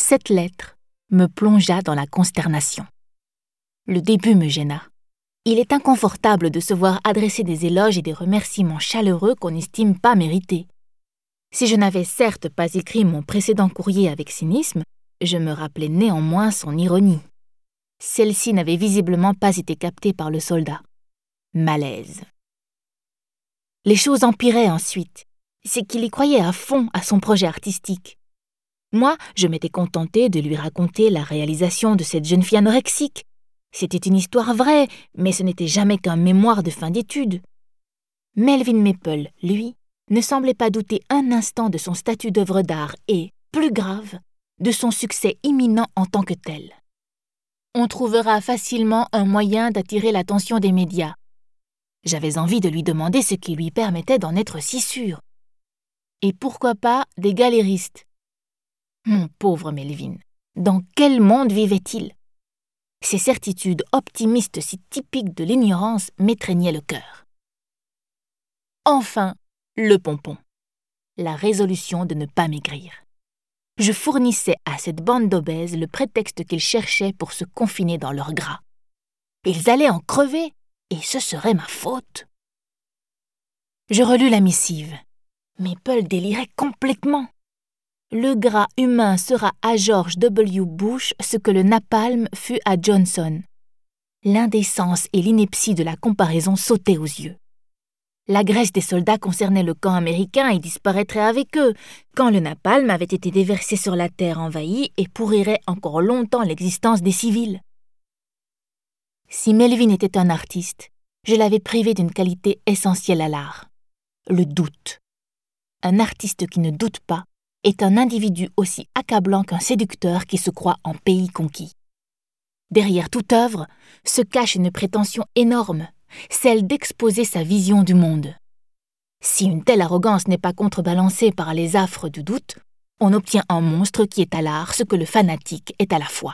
cette lettre me plongea dans la consternation. Le début me gêna. Il est inconfortable de se voir adresser des éloges et des remerciements chaleureux qu'on n'estime pas mérités. Si je n'avais certes pas écrit mon précédent courrier avec cynisme, je me rappelais néanmoins son ironie. Celle-ci n'avait visiblement pas été captée par le soldat. Malaise. Les choses empiraient ensuite. C'est qu'il y croyait à fond à son projet artistique. Moi, je m'étais contentée de lui raconter la réalisation de cette jeune fille anorexique. C'était une histoire vraie, mais ce n'était jamais qu'un mémoire de fin d'études. Melvin Maple, lui, ne semblait pas douter un instant de son statut d'œuvre d'art et, plus grave, de son succès imminent en tant que tel. On trouvera facilement un moyen d'attirer l'attention des médias. J'avais envie de lui demander ce qui lui permettait d'en être si sûr. Et pourquoi pas des galéristes? Mon pauvre Melvin, dans quel monde vivait-il? Ces certitudes optimistes si typiques de l'ignorance m'étreignaient le cœur. Enfin, le pompon. La résolution de ne pas maigrir. Je fournissais à cette bande d'obèses le prétexte qu'ils cherchaient pour se confiner dans leur gras. Ils allaient en crever, et ce serait ma faute. Je relus la missive. Maple délirait complètement. Le gras humain sera à George W. Bush ce que le napalm fut à Johnson. L'indécence et l'ineptie de la comparaison sautaient aux yeux. La graisse des soldats concernait le camp américain et disparaîtrait avec eux, quand le napalm avait été déversé sur la terre envahie et pourrirait encore longtemps l'existence des civils. Si Melvin était un artiste, je l'avais privé d'une qualité essentielle à l'art, le doute. Un artiste qui ne doute pas est un individu aussi accablant qu'un séducteur qui se croit en pays conquis. Derrière toute œuvre se cache une prétention énorme, celle d'exposer sa vision du monde. Si une telle arrogance n'est pas contrebalancée par les affres du doute, on obtient un monstre qui est à l'art ce que le fanatique est à la foi.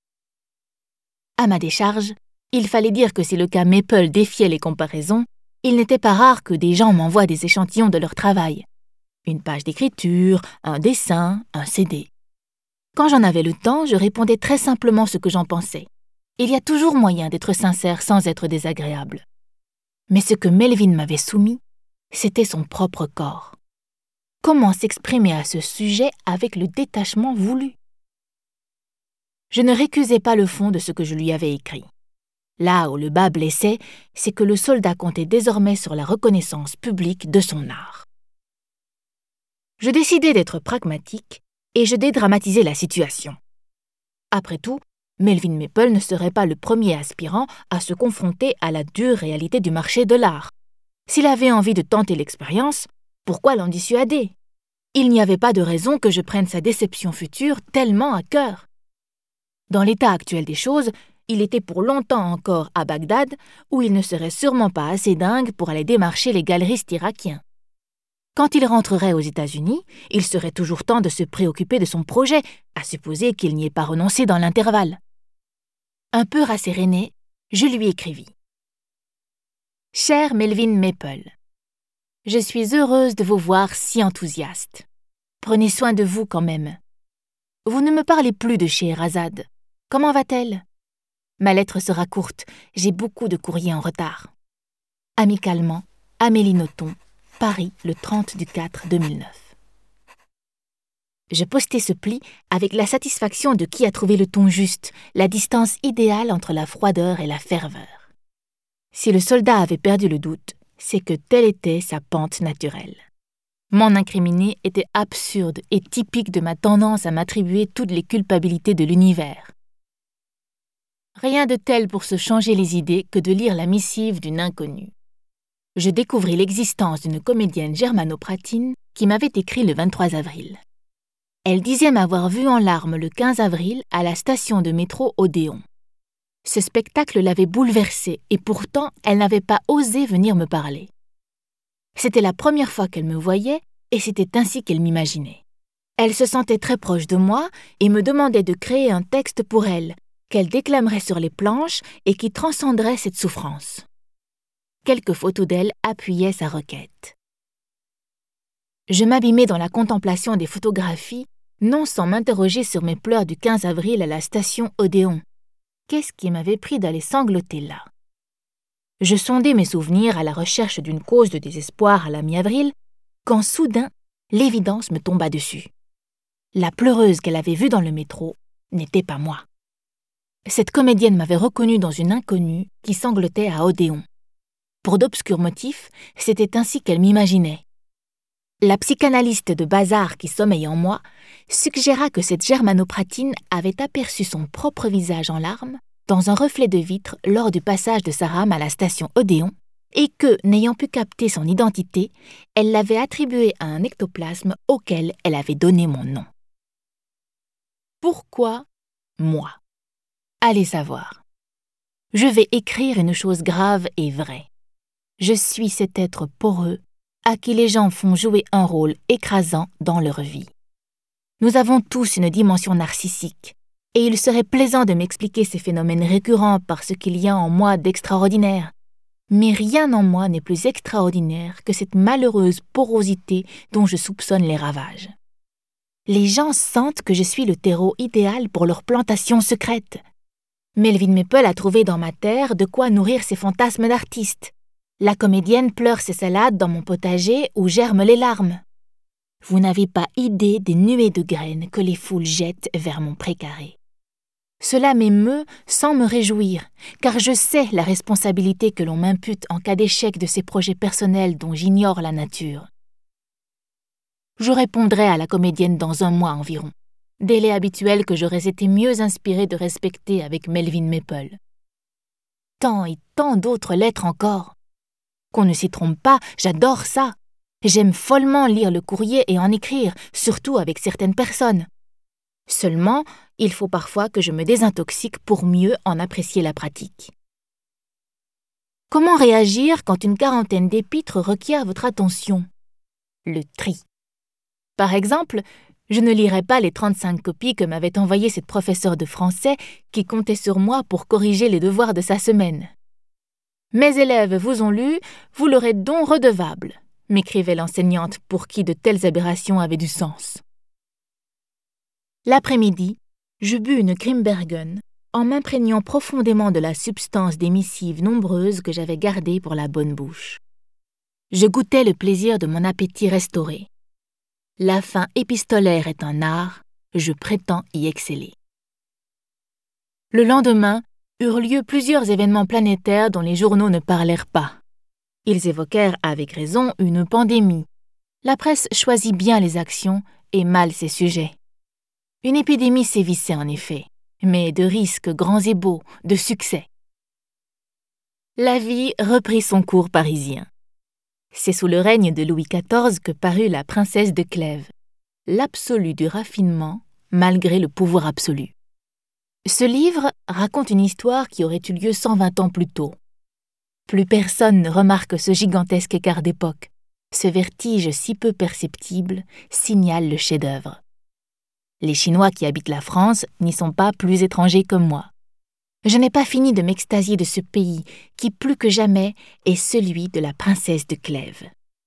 À ma décharge, il fallait dire que si le cas Maple défiait les comparaisons, il n'était pas rare que des gens m'envoient des échantillons de leur travail. Une page d'écriture, un dessin, un CD. Quand j'en avais le temps, je répondais très simplement ce que j'en pensais. Il y a toujours moyen d'être sincère sans être désagréable. Mais ce que Melvin m'avait soumis, c'était son propre corps. Comment s'exprimer à ce sujet avec le détachement voulu? Je ne récusais pas le fond de ce que je lui avais écrit. Là où le bas blessait, c'est que le soldat comptait désormais sur la reconnaissance publique de son art. Je décidai d'être pragmatique et je dédramatisai la situation. Après tout, Melvin Maple ne serait pas le premier aspirant à se confronter à la dure réalité du marché de l'art. S'il avait envie de tenter l'expérience, pourquoi l'en dissuader? Il n'y avait pas de raison que je prenne sa déception future tellement à cœur. Dans l'état actuel des choses, il était pour longtemps encore à Bagdad, où il ne serait sûrement pas assez dingue pour aller démarcher les galeristes irakiens. Quand il rentrerait aux États-Unis, il serait toujours temps de se préoccuper de son projet, à supposer qu'il n'y ait pas renoncé dans l'intervalle. Un peu rasséréné, je lui écrivis. « Cher Melvin Maple, je suis heureuse de vous voir si enthousiaste. Prenez soin de vous quand même. Vous ne me parlez plus de Scheherazade. Comment va-t-elle? Ma lettre sera courte, j'ai beaucoup de courriers en retard. Amicalement, Amélie Nothomb, Paris, le 30/4/2009. » Je postai ce pli avec la satisfaction de qui a trouvé le ton juste, la distance idéale entre la froideur et la ferveur. Si le soldat avait perdu le doute, c'est que telle était sa pente naturelle. M'en incriminer était absurde et typique de ma tendance à m'attribuer toutes les culpabilités de l'univers. Rien de tel pour se changer les idées que de lire la missive d'une inconnue. Je découvris l'existence d'une comédienne germanopratine qui m'avait écrit le 23 avril. Elle disait m'avoir vue en larmes le 15 avril à la station de métro Odéon. Ce spectacle l'avait bouleversée et pourtant elle n'avait pas osé venir me parler. C'était la première fois qu'elle me voyait et c'était ainsi qu'elle m'imaginait. Elle se sentait très proche de moi et me demandait de créer un texte pour elle, qu'elle déclamerait sur les planches et qui transcenderait cette souffrance. Quelques photos d'elle appuyaient sa requête. Je m'abîmais dans la contemplation des photographies, non sans m'interroger sur mes pleurs du 15 avril à la station Odéon. Qu'est-ce qui m'avait pris d'aller sangloter là? Je sondais mes souvenirs à la recherche d'une cause de désespoir à la mi-avril, quand soudain, l'évidence me tomba dessus. La pleureuse qu'elle avait vue dans le métro n'était pas moi. Cette comédienne m'avait reconnue dans une inconnue qui sanglotait à Odéon. Pour d'obscurs motifs, c'était ainsi qu'elle m'imaginait. La psychanalyste de bazar qui sommeille en moi suggéra que cette germanopratine avait aperçu son propre visage en larmes dans un reflet de vitre lors du passage de sa rame à la station Odéon et que, n'ayant pu capter son identité, elle l'avait attribuée à un ectoplasme auquel elle avait donné mon nom. Pourquoi moi? Allez savoir. Je vais écrire une chose grave et vraie. Je suis cet être poreux à qui les gens font jouer un rôle écrasant dans leur vie. Nous avons tous une dimension narcissique, et il serait plaisant de m'expliquer ces phénomènes récurrents par ce qu'il y a en moi d'extraordinaire. Mais rien en moi n'est plus extraordinaire que cette malheureuse porosité dont je soupçonne les ravages. Les gens sentent que je suis le terreau idéal pour leur plantation secrète. Melvin Maple a trouvé dans ma terre de quoi nourrir ses fantasmes d'artiste. La comédienne pleure ses salades dans mon potager où germent les larmes. Vous n'avez pas idée des nuées de graines que les foules jettent vers mon précaré. Cela m'émeut sans me réjouir, car je sais la responsabilité que l'on m'impute en cas d'échec de ces projets personnels dont j'ignore la nature. Je répondrai à la comédienne dans un mois environ, délai habituel que j'aurais été mieux inspiré de respecter avec Melvin Maple. Tant et tant d'autres lettres encore. Qu'on ne s'y trompe pas, j'adore ça. J'aime follement lire le courrier et en écrire, surtout avec certaines personnes. Seulement, il faut parfois que je me désintoxique pour mieux en apprécier la pratique. Comment réagir quand une quarantaine d'épîtres requiert votre attention? Le tri. Par exemple, je ne lirai pas les 35 copies que m'avait envoyées cette professeure de français qui comptait sur moi pour corriger les devoirs de sa semaine. « Mes élèves vous ont lu, vous leur êtes donc redevables », m'écrivait l'enseignante pour qui de telles aberrations avaient du sens. L'après-midi, je bus une Grimbergen en m'imprégnant profondément de la substance des missives nombreuses que j'avais gardées pour la bonne bouche. Je goûtais le plaisir de mon appétit restauré. La faim épistolaire est un art, je prétends y exceller. Le lendemain, eurent lieu plusieurs événements planétaires dont les journaux ne parlèrent pas. Ils évoquèrent avec raison une pandémie. La presse choisit bien les actions et mal ses sujets. Une épidémie sévissait en effet, mais de risques grands et beaux, de succès. La vie reprit son cours parisien. C'est sous le règne de Louis XIV que parut La Princesse de Clèves, l'absolu du raffinement malgré le pouvoir absolu. Ce livre raconte une histoire qui aurait eu lieu 120 ans plus tôt. Plus personne ne remarque ce gigantesque écart d'époque. Ce vertige si peu perceptible signale le chef-d'œuvre. Les Chinois qui habitent la France n'y sont pas plus étrangers que moi. Je n'ai pas fini de m'extasier de ce pays qui, plus que jamais, est celui de la princesse de Clèves.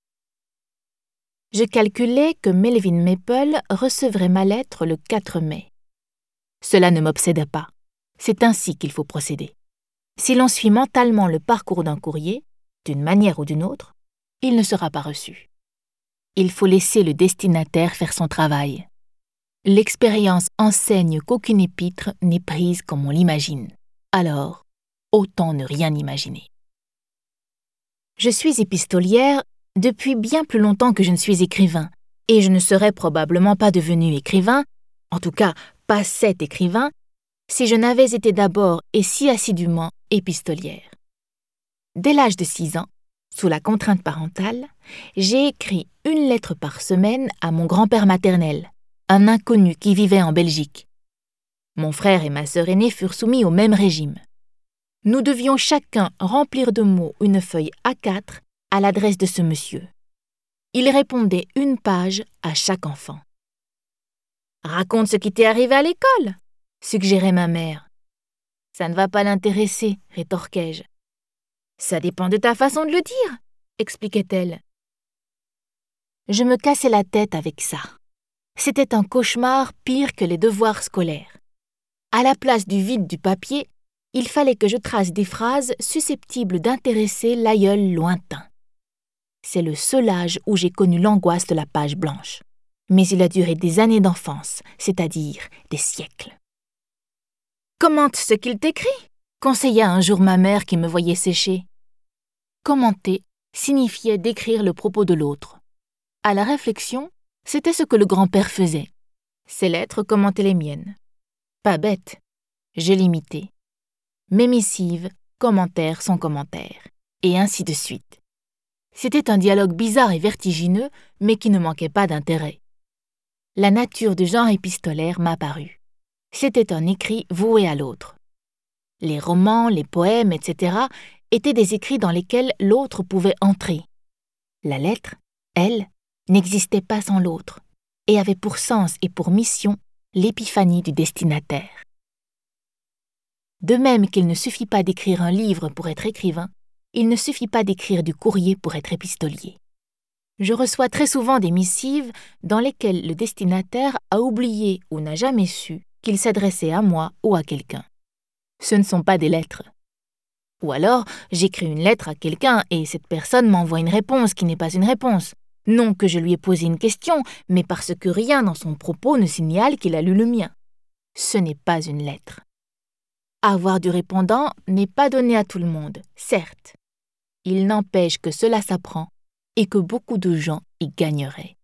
Je calculais que Melvin Maple recevrait ma lettre le 4 mai. Cela ne m'obséda pas. C'est ainsi qu'il faut procéder. Si l'on suit mentalement le parcours d'un courrier, d'une manière ou d'une autre, il ne sera pas reçu. Il faut laisser le destinataire faire son travail. L'expérience enseigne qu'aucune épître n'est prise comme on l'imagine. Alors, autant ne rien imaginer. Je suis épistolière depuis bien plus longtemps que je ne suis écrivain, et je ne serais probablement pas devenu écrivain, en tout cas pas cet écrivain, si je n'avais été d'abord et si assidûment épistolière. Dès l'âge de 6 ans, sous la contrainte parentale, j'ai écrit une lettre par semaine à mon grand-père maternel, un inconnu qui vivait en Belgique. Mon frère et ma sœur aînée furent soumis au même régime. Nous devions chacun remplir de mots une feuille A4 à l'adresse de ce monsieur. Il répondait 1 page à chaque enfant. « Raconte ce qui t'est arrivé à l'école !» suggérait ma mère. « Ça ne va pas l'intéresser, rétorquai-je. »« Ça dépend de ta façon de le dire, » expliquait-elle. Je me cassais la tête avec ça. C'était un cauchemar pire que les devoirs scolaires. À la place du vide du papier, il fallait que je trace des phrases susceptibles d'intéresser l'aïeul lointain. C'est le seul âge où j'ai connu l'angoisse de la page blanche. Mais il a duré des années d'enfance, c'est-à-dire des siècles. « Commente ce qu'il t'écrit » conseilla un jour ma mère qui me voyait sécher. Commenter signifiait décrire le propos de l'autre. À la réflexion, c'était ce que le grand-père faisait. Ses lettres commentaient les miennes. Pas bête, je l'imitais. Mes missives, commentaires son commentaire, et ainsi de suite. C'était un dialogue bizarre et vertigineux, mais qui ne manquait pas d'intérêt. La nature du genre épistolaire m'apparut. C'était un écrit voué à l'autre. Les romans, les poèmes, etc. étaient des écrits dans lesquels l'autre pouvait entrer. La lettre, elle, n'existait pas sans l'autre, et avait pour sens et pour mission l'épiphanie du destinataire. De même qu'il ne suffit pas d'écrire un livre pour être écrivain, il ne suffit pas d'écrire du courrier pour être épistolier. Je reçois très souvent des missives dans lesquelles le destinataire a oublié ou n'a jamais su qu'il s'adressait à moi ou à quelqu'un. Ce ne sont pas des lettres. Ou alors, j'écris une lettre à quelqu'un et cette personne m'envoie une réponse qui n'est pas une réponse. Non que je lui ai posé une question, mais parce que rien dans son propos ne signale qu'il a lu le mien. Ce n'est pas une lettre. Avoir du répondant n'est pas donné à tout le monde, certes. Il n'empêche que cela s'apprend et que beaucoup de gens y gagneraient.